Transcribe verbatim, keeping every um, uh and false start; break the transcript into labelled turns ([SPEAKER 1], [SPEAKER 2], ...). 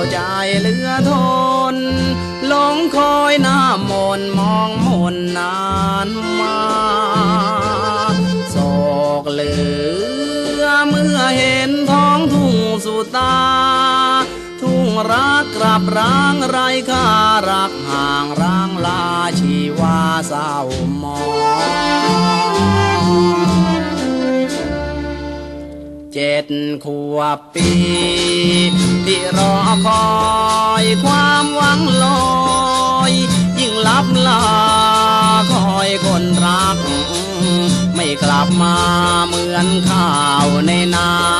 [SPEAKER 1] ใจเหลือทนหลงคอยหน้ามนมองมนนานมาโศกเหลือเมื่อเห็นท้องทุ่งสุตาทุ่งรักกลับร้างไรค่ารักห่างร้างลาชีวาเศร้ามองเจ็ดขวบปีที่รอคอยความหวังลอยยิ่งลับลาคอยคนรักไม่กลับมาเหมือนข่าวในนา